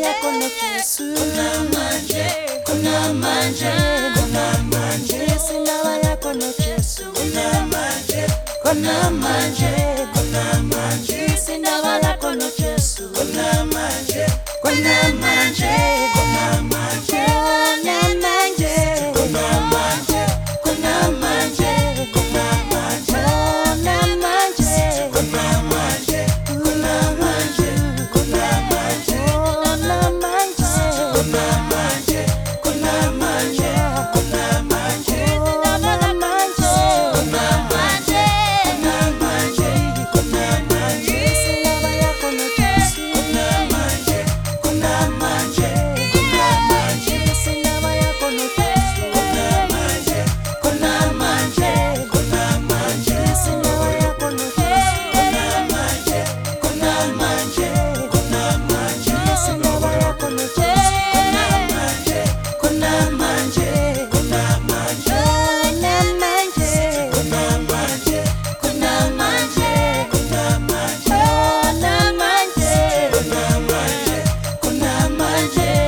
yako na Yesu. Kuna manje, kuna manje, kuna manje. Yesu dawa yako na Yesu. Kuna manje, kuna manje, kuna manje. Yesu dawa yako na Yesu. Kuna manje, kuna manje, kuna manje. Kuna manje, Kuna manje, kuna manje, kuna manje. kuna manje, Kuna manje, kuna manje, kuna manje. kuna manje, Kuna manje, kuna manje, kuna manje. kuna manje, Kuna manje, kuna manje. Yesu dawa yako na Yesu. Kuna manje, kuna manje, kuna manje. Yesu dawa yako na Yesu. Kuna manje, kuna manje, kuna manje. Yesu dawa yako na Yesu. Kuna manje, kuna manje, kuna manje. Yesu dawa yako na Yesu. Kuna manje, kuna manje, kuna manje. Kuna manje, kuna manje, kuna manje. Kuna manje, kuna manje,